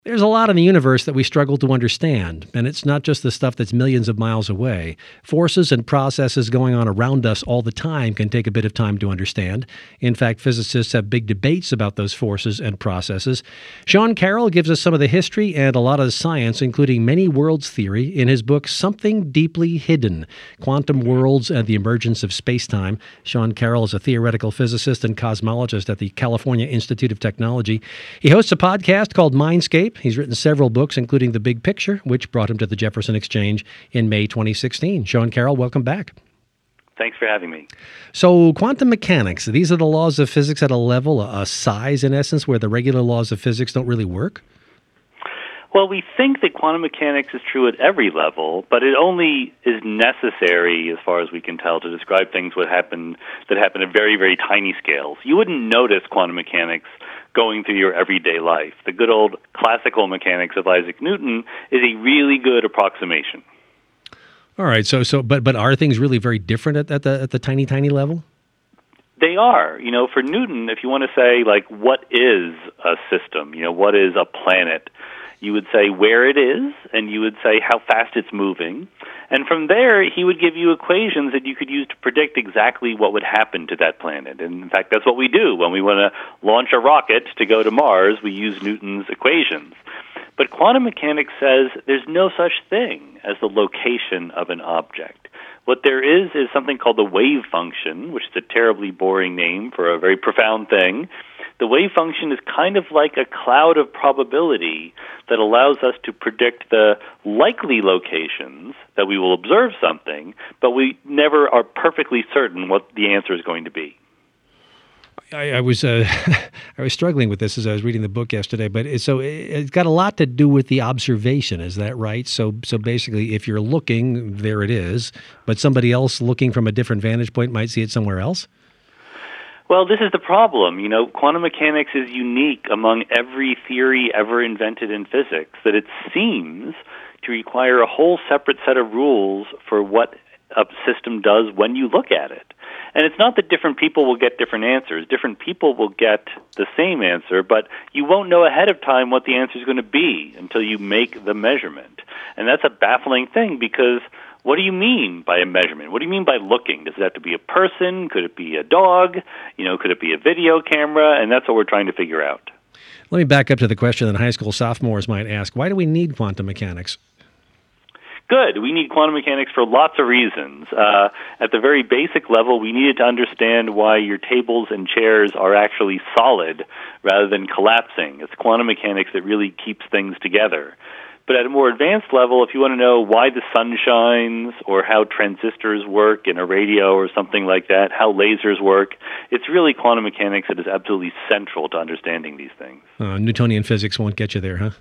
There's a lot in the universe that we struggle to understand, and it's not just the stuff that's millions of miles away. Forces and processes going on around us all the time can take a bit of time to understand. In fact, physicists have big debates about those forces and processes. Sean Carroll gives us some of the history and a lot of the science, including many worlds theory, in his book Something Deeply Hidden: Quantum Worlds and the Emergence of Space-Time. Sean Carroll is a theoretical physicist and cosmologist at the California Institute of Technology. He hosts a podcast called Mindscape. He's written several books, including The Big Picture, which brought him to the Jefferson Exchange in May 2016. Sean Carroll, welcome back. Thanks for having me. So quantum mechanics, these are the laws of physics at a level, a size in essence, where the regular laws of physics don't really work? Well, we think that quantum mechanics is true at every level, but it only is necessary, as far as we can tell, to describe things that happen at very, very tiny scales. You wouldn't notice quantum mechanics going through your everyday life. The good old classical mechanics of Isaac Newton is a really good approximation. All right. But are things really very different at the tiny level? They are. You know, for Newton, if you want to say, like, what is a system? You know, what is a planet? You would say where it is, and you would say how fast it's moving. And from there, he would give you equations that you could use to predict exactly what would happen to that planet. And in fact, that's what we do. When we want to launch a rocket to go to Mars, we use Newton's equations. But quantum mechanics says there's no such thing as the location of an object. What there is something called the wave function, which is a terribly boring name for a very profound thing. The wave function is kind of like a cloud of probability that allows us to predict the likely locations that we will observe something, but we never are perfectly certain what the answer is going to be. I was struggling with this as I was reading the book yesterday, but it's got a lot to do with the observation. Is that right? So basically, if you're looking, there it is, but somebody else looking from a different vantage point might see it somewhere else? Well, this is the problem. You know, quantum mechanics is unique among every theory ever invented in physics, that it seems to require a whole separate set of rules for what a system does when you look at it. And it's not that different people will get different answers. Different people will get the same answer, but you won't know ahead of time what the answer is going to be until you make the measurement. And that's a baffling thing, because what do you mean by a measurement? What do you mean by looking? Does it have to be a person? Could it be a dog? You know, could it be a video camera? And that's what we're trying to figure out. Let me back up to the question that high school sophomores might ask. Why do we need quantum mechanics? Good. We need quantum mechanics for lots of reasons. At the very basic level, we needed to understand why your tables and chairs are actually solid rather than collapsing. It's quantum mechanics that really keeps things together. But at a more advanced level, if you want to know why the sun shines or how transistors work in a radio or something like that, how lasers work, it's really quantum mechanics that is absolutely central to understanding these things. Newtonian physics won't get you there, huh?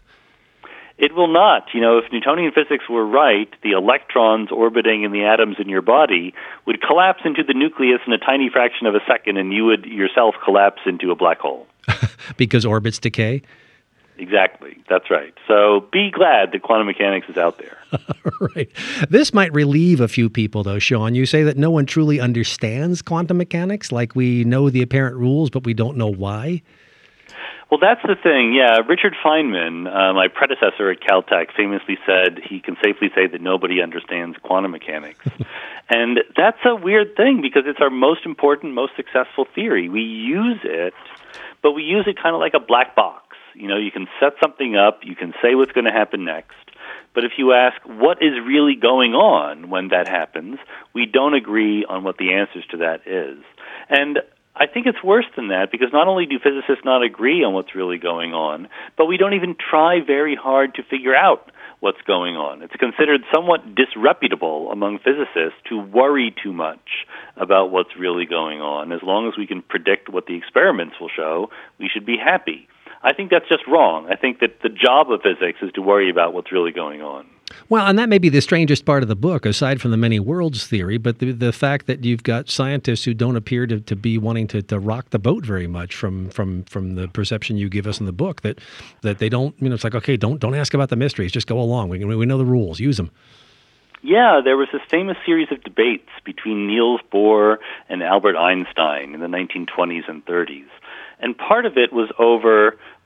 It will not. You know, if Newtonian physics were right, the electrons orbiting in the atoms in your body would collapse into the nucleus in a tiny fraction of a second, and you would yourself collapse into a black hole. Because orbits decay? Exactly. That's right. So be glad that quantum mechanics is out there. Right. This might relieve a few people, though, Sean. You say that no one truly understands quantum mechanics, like we know the apparent rules, but we don't know why? Well, that's the thing. Yeah, Richard Feynman, my predecessor at Caltech, famously said he can safely say that nobody understands quantum mechanics. And that's a weird thing, because it's our most important, most successful theory. We use it, but we use it kind of like a black box. You know, you can set something up, you can say what's going to happen next, but if you ask what is really going on when that happens, we don't agree on what the answers to that is. And I think it's worse than that, because not only do physicists not agree on what's really going on, but we don't even try very hard to figure out what's going on. It's considered somewhat disreputable among physicists to worry too much about what's really going on. As long as we can predict what the experiments will show, we should be happy. I think that's just wrong. I think that the job of physics is to worry about what's really going on. Well, and that may be the strangest part of the book, aside from the many worlds theory, but the fact that you've got scientists who don't appear to be wanting to rock the boat very much from the perception you give us in the book, that they don't, you know, it's like, okay, don't ask about the mysteries, just go along. We know the rules, use them. Yeah, there was this famous series of debates between Niels Bohr and Albert Einstein in the 1920s and 30s. And part of it was over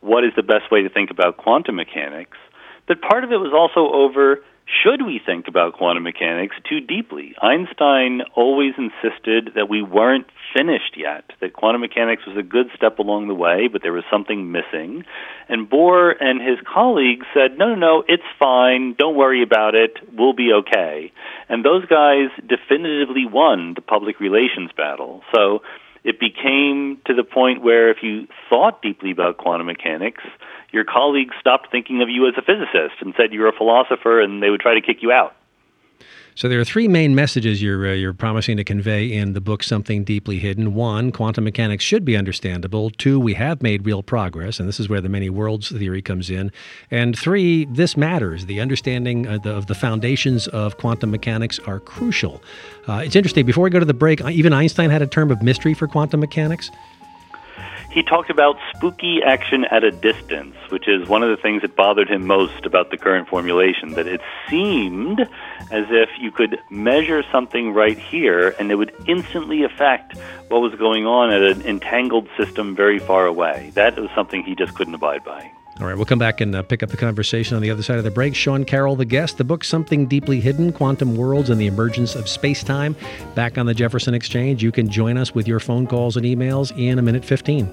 what is the best way to think about quantum mechanics, but part of it was also over, should we think about quantum mechanics too deeply? Einstein always insisted that we weren't finished yet, that quantum mechanics was a good step along the way, but there was something missing. And Bohr and his colleagues said, no, it's fine, don't worry about it, we'll be okay. And those guys definitively won the public relations battle. So it became to the point where if you thought deeply about quantum mechanics, your colleagues stopped thinking of you as a physicist and said you're a philosopher, and they would try to kick you out. So there are three main messages you're promising to convey in the book, Something Deeply Hidden. One, quantum mechanics should be understandable. Two, we have made real progress, and this is where the many worlds theory comes in. And three, this matters. The understanding of the foundations of quantum mechanics are crucial. It's interesting. Before we go to the break, even Einstein had a term of mystery for quantum mechanics. He talked about spooky action at a distance, which is one of the things that bothered him most about the current formulation, that it seemed as if you could measure something right here and it would instantly affect what was going on at an entangled system very far away. That was something he just couldn't abide by. All right, we'll come back and pick up the conversation on the other side of the break. Sean Carroll, the guest, the book Something Deeply Hidden, Quantum Worlds and the Emergence of Space-Time, back on the Jefferson Exchange. You can join us with your phone calls and emails in a minute 15.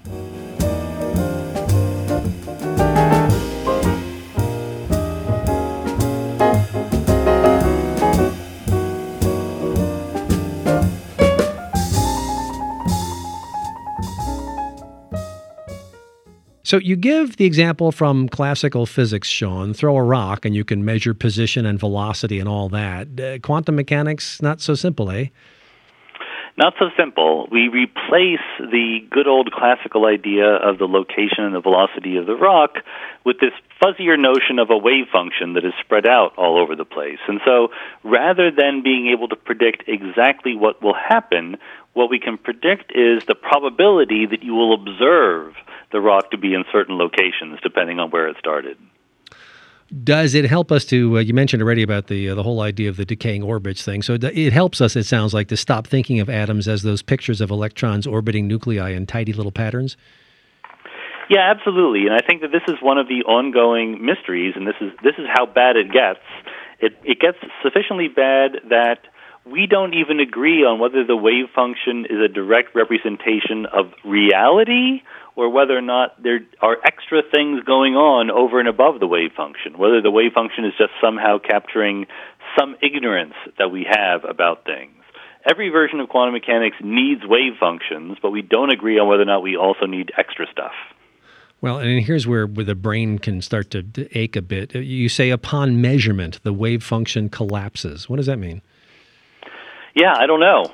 So you give the example from classical physics, Sean. Throw a rock and you can measure position and velocity and all that. Quantum mechanics, not so simple, eh? Not so simple. We replace the good old classical idea of the location and the velocity of the rock with this fuzzier notion of a wave function that is spread out all over the place. And so rather than being able to predict exactly what will happen, what we can predict is the probability that you will observe the rock to be in certain locations, depending on where it started. Does it help us to, you mentioned already about the whole idea of the decaying orbits thing, so it helps us, it sounds like, to stop thinking of atoms as those pictures of electrons orbiting nuclei in tidy little patterns? Yeah, absolutely. And I think that this is one of the ongoing mysteries, and this is how bad it gets. It gets sufficiently bad that we don't even agree on whether the wave function is a direct representation of reality or whether or not there are extra things going on over and above the wave function, whether the wave function is just somehow capturing some ignorance that we have about things. Every version of quantum mechanics needs wave functions, but we don't agree on whether or not we also need extra stuff. Well, and here's where the brain can start to ache a bit. You say upon measurement, the wave function collapses. What does that mean? Yeah, I don't know.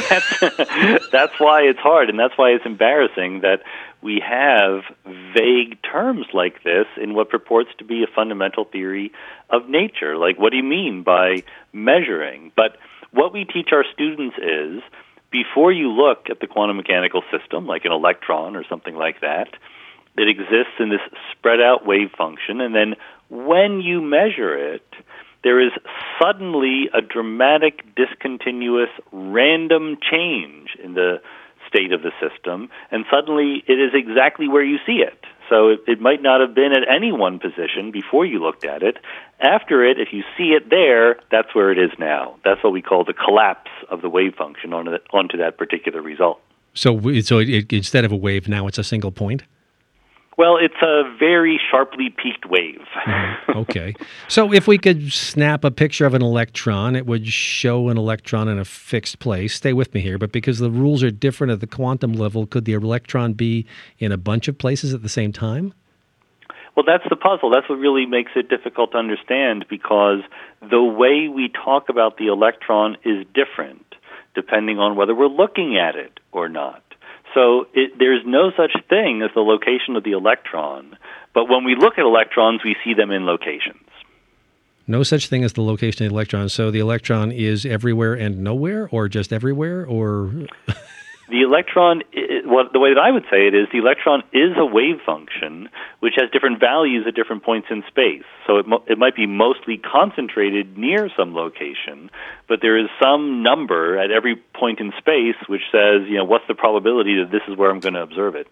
That's why it's hard, and that's why it's embarrassing that we have vague terms like this in what purports to be a fundamental theory of nature. Like, what do you mean by measuring? But what we teach our students is, before you look at the quantum mechanical system, like an electron or something like that, it exists in this spread-out wave function, and then when you measure it, there is suddenly a dramatic, discontinuous, random change in the state of the system, and suddenly it is exactly where you see it. So it might not have been at any one position before you looked at it. After it, if you see it there, that's where it is now. That's what we call the collapse of the wave function onto that particular result. So instead of a wave, now it's a single point? Well, it's a very sharply peaked wave. Okay. So if we could snap a picture of an electron, it would show an electron in a fixed place. Stay with me here, but because the rules are different at the quantum level, could the electron be in a bunch of places at the same time? Well, that's the puzzle. That's what really makes it difficult to understand, because the way we talk about the electron is different depending on whether we're looking at it or not. So there's no such thing as the location of the electron, but when we look at electrons, we see them in locations. No such thing as the location of the electron. So the electron is everywhere and nowhere, or just everywhere, or... The electron, the way that I would say it is, the electron is a wave function which has different values at different points in space. So it might be mostly concentrated near some location, but there is some number at every point in space which says, what's the probability that this is where I'm going to observe it?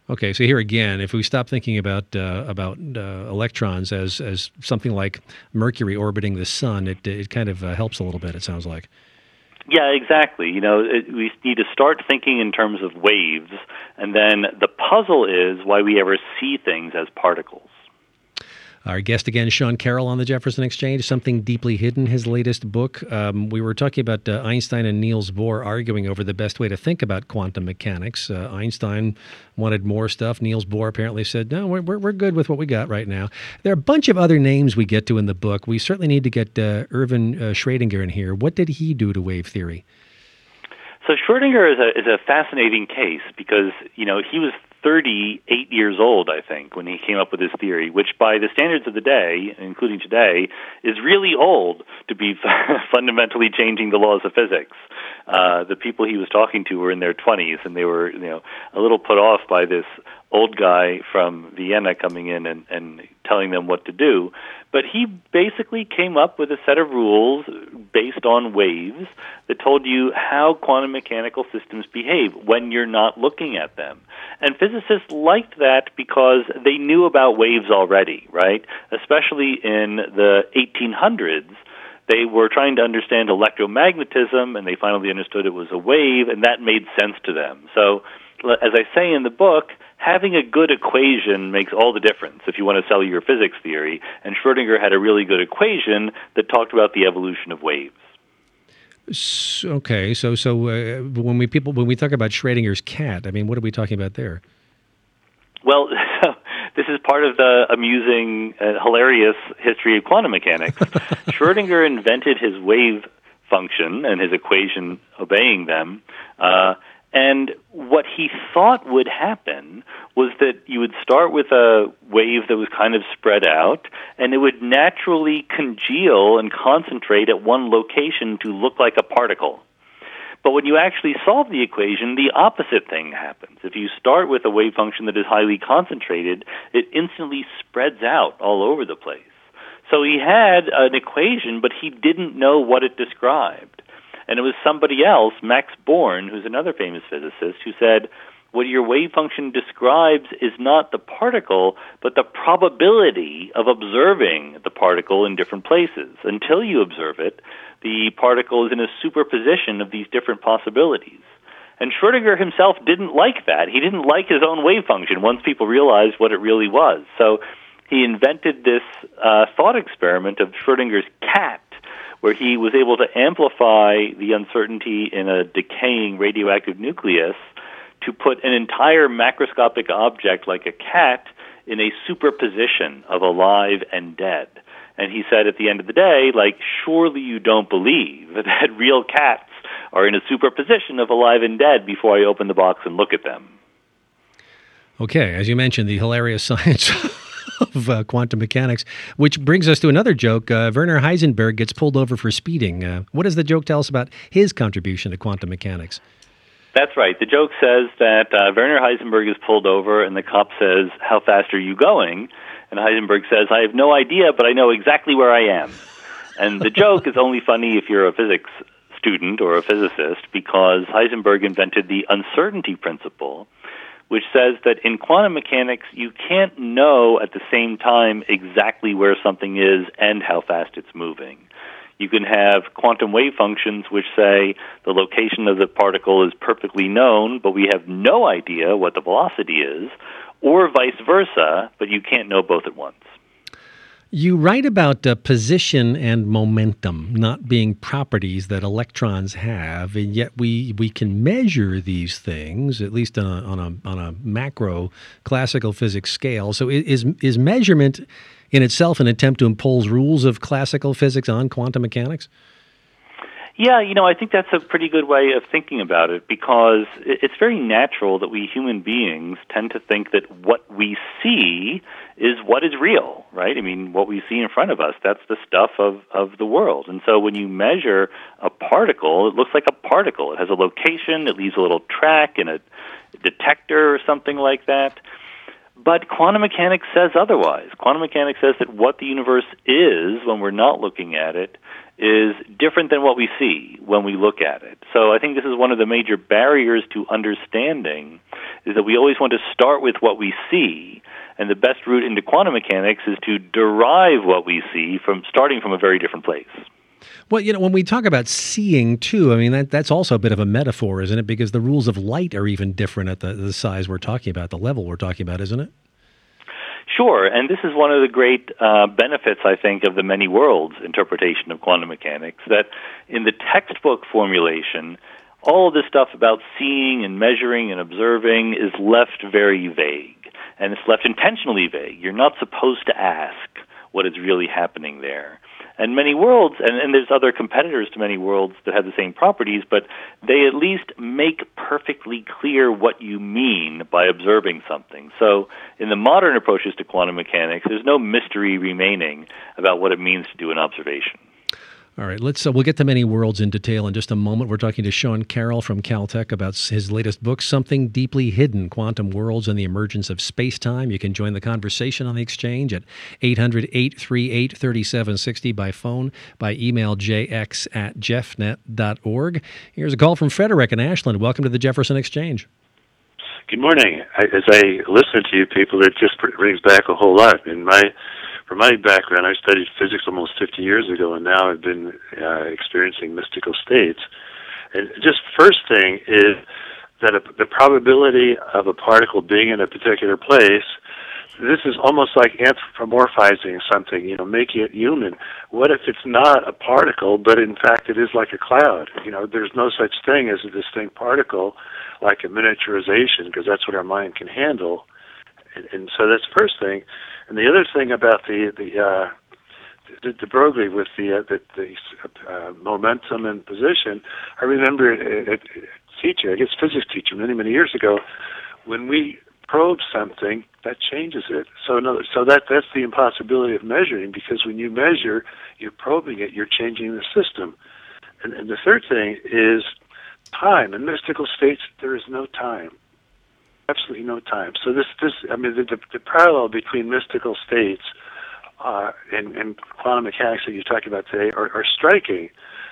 Okay, so here again, if we stop thinking about electrons as something like Mercury orbiting the sun, it kind of helps a little bit. It sounds like. Yeah, exactly. We need to start thinking in terms of waves, and then the puzzle is why we ever see things as particles. Our guest again, Sean Carroll on the Jefferson Exchange, Something Deeply Hidden, his latest book. We were talking about Einstein and Niels Bohr arguing over the best way to think about quantum mechanics. Einstein wanted more stuff. Niels Bohr apparently said, no, we're good with what we got right now. There are a bunch of other names we get to in the book. We certainly need to get Erwin Schrödinger in here. What did he do to wave theory? So Schrödinger is a fascinating case because, he was 38 years old, I think, when he came up with his theory, which by the standards of the day, including today, is really old to be fundamentally changing the laws of physics. The people he was talking to were in their 20s, and they were, a little put off by this old guy from Vienna coming in and telling them what to do. But he basically came up with a set of rules based on waves that told you how quantum mechanical systems behave when you're not looking at them. And physicists liked that because they knew about waves already, right? Especially in the 1800s. They were trying to understand electromagnetism, and they finally understood it was a wave, and that made sense to them. So, as I say in the book, having a good equation makes all the difference if you want to sell your physics theory, and Schrödinger had a really good equation that talked about the evolution of waves. Okay, so when we talk about Schrödinger's cat, I mean, what are we talking about there? Well, this is part of the amusing, hilarious history of quantum mechanics. Schrödinger invented his wave function and his equation obeying them, and what he thought would happen was that you would start with a wave that was kind of spread out, and it would naturally congeal and concentrate at one location to look like a particle. But when you actually solve the equation, the opposite thing happens. If you start with a wave function that is highly concentrated, it instantly spreads out all over the place. So he had an equation, but he didn't know what it described. And it was somebody else, Max Born, who's another famous physicist, who said, what your wave function describes is not the particle, but the probability of observing the particle in different places. Until you observe it, the particle is in a superposition of these different possibilities. And Schrödinger himself didn't like that. He didn't like his own wave function once people realized what it really was. So he invented this thought experiment of Schrödinger's cat, where he was able to amplify the uncertainty in a decaying radioactive nucleus to put an entire macroscopic object like a cat in a superposition of alive and dead. And he said at the end of the day, surely you don't believe that real cats are in a superposition of alive and dead before I open the box and look at them. Okay, as you mentioned, the hilarious science of quantum mechanics, which brings us to another joke. Werner Heisenberg gets pulled over for speeding. What does the joke tell us about his contribution to quantum mechanics? That's right. The joke says that Werner Heisenberg is pulled over, and the cop says, how fast are you going? And Heisenberg says, I have no idea, but I know exactly where I am. And the joke is only funny if you're a physics student or a physicist, because Heisenberg invented the uncertainty principle, which says that in quantum mechanics, you can't know at the same time exactly where something is and how fast it's moving. You can have quantum wave functions which say the location of the particle is perfectly known, but we have no idea what the velocity is, or vice versa, but you can't know both at once. You write about position and momentum not being properties that electrons have, and yet we can measure these things, at least on a macro classical physics scale. So is measurement in itself an attempt to impose rules of classical physics on quantum mechanics? Yeah, I think that's a pretty good way of thinking about it, because it's very natural that we human beings tend to think that what we see is what is real, right? I mean, what we see in front of us, that's the stuff of the world. And so when you measure a particle, it looks like a particle. It has a location, it leaves a little track in a detector or something like that. But quantum mechanics says otherwise. Quantum mechanics says that what the universe is when we're not looking at it is different than what we see when we look at it. So I think this is one of the major barriers to understanding, is that we always want to start with what we see, and the best route into quantum mechanics is to derive what we see from starting from a very different place. Well, when we talk about seeing, too, I mean, that's also a bit of a metaphor, isn't it? Because the rules of light are even different at the size we're talking about, the level we're talking about, isn't it? Sure, and this is one of the great benefits, I think, of the many worlds interpretation of quantum mechanics, that in the textbook formulation, all of this stuff about seeing and measuring and observing is left very vague, and it's left intentionally vague. You're not supposed to ask what is really happening there. And many worlds, and there's other competitors to many worlds that have the same properties, but they at least make perfectly clear what you mean by observing something. So in the modern approaches to quantum mechanics, there's no mystery remaining about what it means to do an observation. All right, we'll get to many worlds in detail in just a moment. We're talking to Sean Carroll from Caltech about his latest book, Something Deeply Hidden, Quantum Worlds and the Emergence of Space-Time. You can join the conversation on the exchange at 800-838-3760 by phone, by email jx@jeffnet.org. Here's a call from Frederick in Ashland. Welcome to the Jefferson Exchange. Good morning. As I listen to you people, it just brings back a whole lot. From my background, I studied physics almost 50 years ago, and now I've been experiencing mystical states. And just first thing is that the probability of a particle being in a particular place, this is almost like anthropomorphizing something, making it human. What if it's not a particle, but in fact it is like a cloud? There's no such thing as a distinct particle, like a miniaturization, because that's what our mind can handle. And so that's the first thing. And the other thing about the de Broglie with the momentum and position, I remember a teacher, I guess physics teacher, many years ago, when we probe something, that changes it. So that's the impossibility of measuring, because when you measure, you're probing it, you're changing the system. And the third thing is time. In mystical states, there is no time. Absolutely no time. So the parallel between mystical states and quantum mechanics that you're talking about today are striking.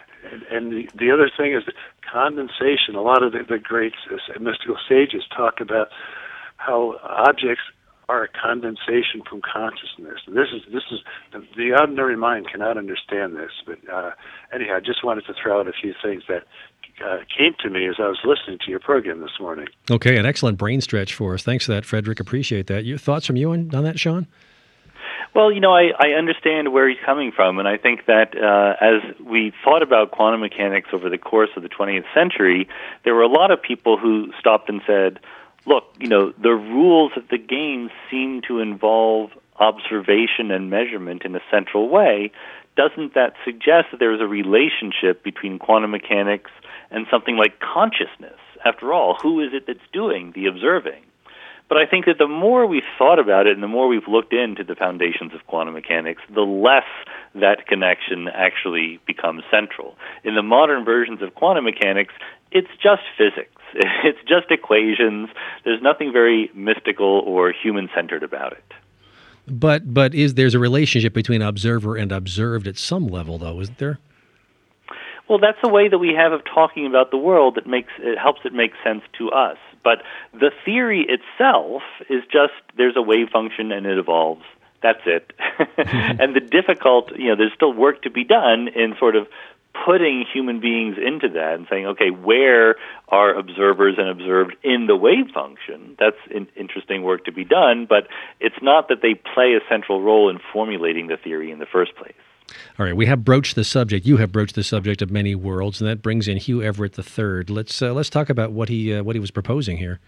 And the other thing is condensation. A lot of the great mystical sages talk about how objects are a condensation from consciousness. And this is the ordinary mind cannot understand this. But anyhow, I just wanted to throw out a few things that came to me as I was listening to your program this morning. Okay, an excellent brain stretch for us. Thanks for that, Frederick. Appreciate that. Your thoughts from you on that, Sean? Well, I understand where he's coming from, and I think that as we thought about quantum mechanics over the course of the 20th century, there were a lot of people who stopped and said, look, the rules of the game seem to involve observation and measurement in a central way. Doesn't that suggest that there is a relationship between quantum mechanics and something like consciousness? After all, who is it that's doing the observing? But I think that the more we've thought about it and the more we've looked into the foundations of quantum mechanics, the less that connection actually becomes central. In the modern versions of quantum mechanics, it's just physics. It's just equations. There's nothing very mystical or human-centered about it. But there's a relationship between observer and observed at some level, though, isn't there? Well, that's the way that we have of talking about the world that helps it make sense to us. But the theory itself is just there's a wave function and it evolves. That's it. And there's still work to be done in sort of putting human beings into that and saying, okay, where are observers and observed in the wave function? That's interesting work to be done, but it's not that they play a central role in formulating the theory in the first place. All right, we have broached the subject. You have broached the subject of many worlds, and that brings in Hugh Everett III. Let's talk about what he was proposing here.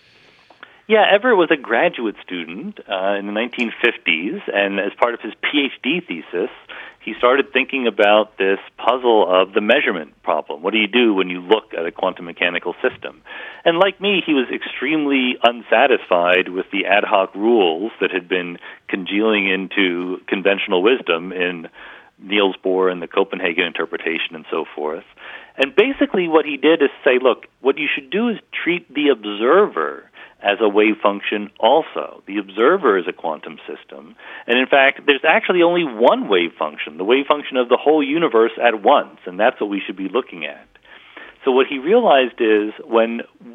Yeah, Everett was a graduate student in the 1950s, and as part of his PhD thesis, he started thinking about this puzzle of the measurement problem. What do you do when you look at a quantum mechanical system? And like me, he was extremely unsatisfied with the ad hoc rules that had been congealing into conventional wisdom in Niels Bohr and the Copenhagen interpretation and so forth. And basically what he did is say, look, what you should do is treat the observer as a wave function also. The observer is a quantum system. And in fact, there's actually only one wave function, the wave function of the whole universe at once, and that's what we should be looking at. So what he realized is when what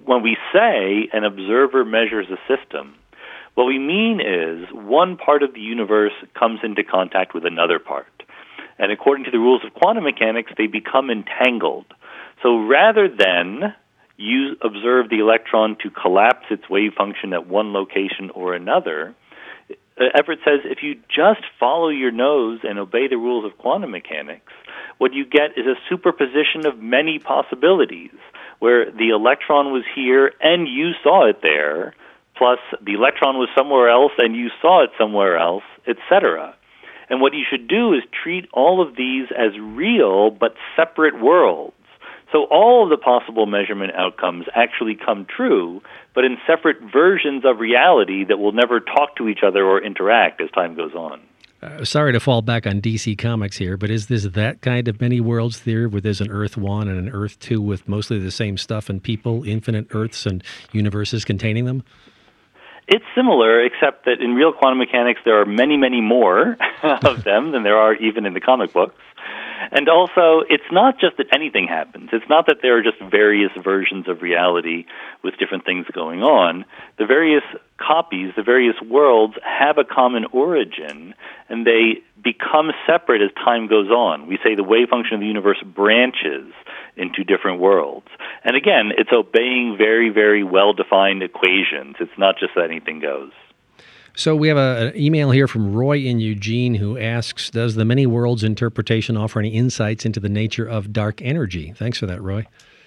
when we say an observer measures a system, what we mean is one part of the universe comes into contact with another part. And according to the rules of quantum mechanics, they become entangled. So rather than you observe the electron to collapse its wave function at one location or another, Everett says if you just follow your nose and obey the rules of quantum mechanics, what you get is a superposition of many possibilities, where the electron was here and you saw it there, plus the electron was somewhere else and you saw it somewhere else, etc. And what you should do is treat all of these as real but separate worlds. So all of the possible measurement outcomes actually come true, but in separate versions of reality that will never talk to each other or interact as time goes on. Sorry to fall back on DC Comics here, but is this that kind of many worlds theory where there's an Earth 1 and an Earth 2 with mostly the same stuff and people, infinite Earths and universes containing them? It's similar, except that in real quantum mechanics there are many, many more of them than there are even in the comic books. And also, it's not just that anything happens. It's not that there are just various versions of reality with different things going on. The various copies, the various worlds have a common origin, and they become separate as time goes on. We say the wave function of the universe branches into different worlds. And again, it's obeying very, very well-defined equations. It's not just that anything goes. So we have an email here from Roy in Eugene who asks, does the many worlds interpretation offer any insights into the nature of dark energy? Thanks for that, Roy.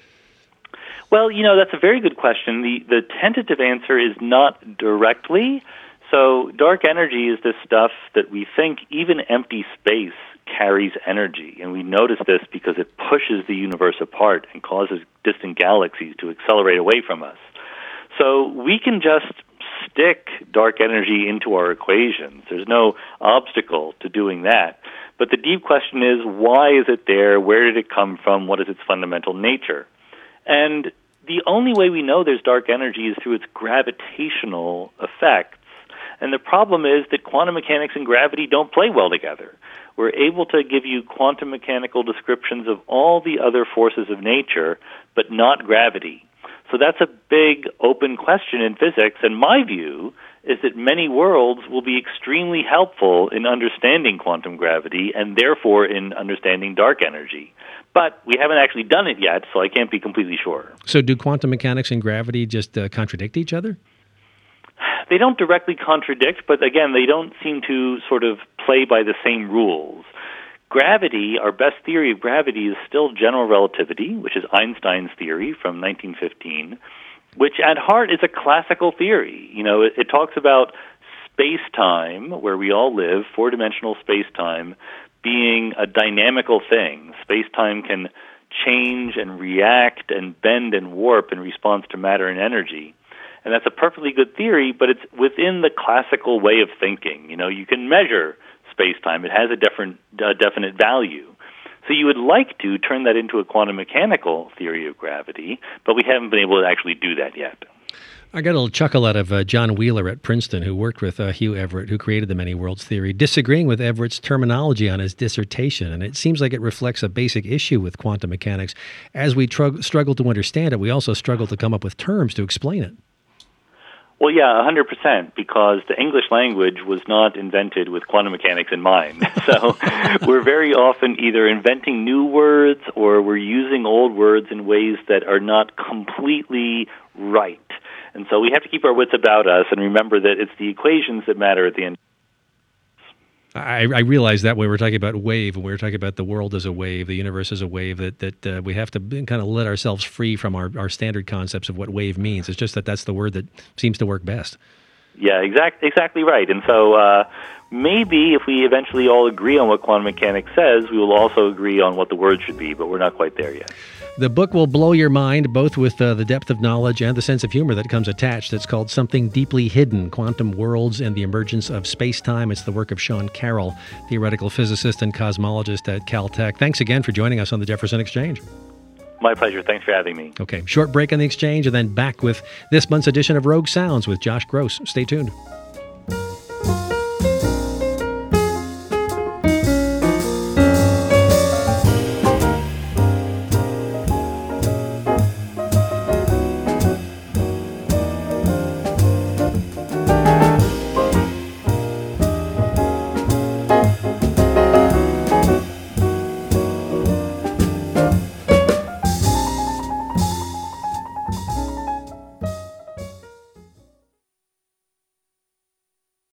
Well, that's a very good question. The tentative answer is not directly. So dark energy is this stuff that we think even empty space carries energy. And we notice this because it pushes the universe apart and causes distant galaxies to accelerate away from us. So we can just stick dark energy into our equations. There's no obstacle to doing that. But the deep question is, why is it there? Where did it come from? What is its fundamental nature? And the only way we know there's dark energy is through its gravitational effects. And the problem is that quantum mechanics and gravity don't play well together. We're able to give you quantum mechanical descriptions of all the other forces of nature, but not gravity. So that's a big open question in physics, and my view is that many worlds will be extremely helpful in understanding quantum gravity and therefore in understanding dark energy. But we haven't actually done it yet, so I can't be completely sure. So do quantum mechanics and gravity just contradict each other? They don't directly contradict, but again, they don't seem to sort of play by the same rules. Gravity, our best theory of gravity, is still general relativity, which is Einstein's theory from 1915, which at heart is a classical theory. It talks about space-time, where we all live, four-dimensional space-time, being a dynamical thing. Space-time can change and react and bend and warp in response to matter and energy. And that's a perfectly good theory, but it's within the classical way of thinking. You can measure space-time. It has a definite value. So you would like to turn that into a quantum mechanical theory of gravity, but we haven't been able to actually do that yet. I got a little chuckle out of John Wheeler at Princeton, who worked with Hugh Everett, who created the many worlds theory, disagreeing with Everett's terminology on his dissertation. And it seems like it reflects a basic issue with quantum mechanics. As we struggle to understand it, we also struggle to come up with terms to explain it. Well, yeah, 100%, because the English language was not invented with quantum mechanics in mind. So we're very often either inventing new words or we're using old words in ways that are not completely right. And so we have to keep our wits about us and remember that it's the equations that matter at the end. I realize that when we're talking about wave, and we're talking about the world as a wave, the universe as a wave, that we have to kind of let ourselves free from our standard concepts of what wave means. It's just that's the word that seems to work best. Yeah, exactly right. And so maybe if we eventually all agree on what quantum mechanics says, we will also agree on what the word should be, but we're not quite there yet. The book will blow your mind, both with the depth of knowledge and the sense of humor that comes attached. It's called Something Deeply Hidden, Quantum Worlds and the Emergence of Space-Time. It's the work of Sean Carroll, theoretical physicist and cosmologist at Caltech. Thanks again for joining us on the Jefferson Exchange. My pleasure. Thanks for having me. Okay, short break on the Exchange and then back with this month's edition of Rogue Sounds with Josh Gross. Stay tuned.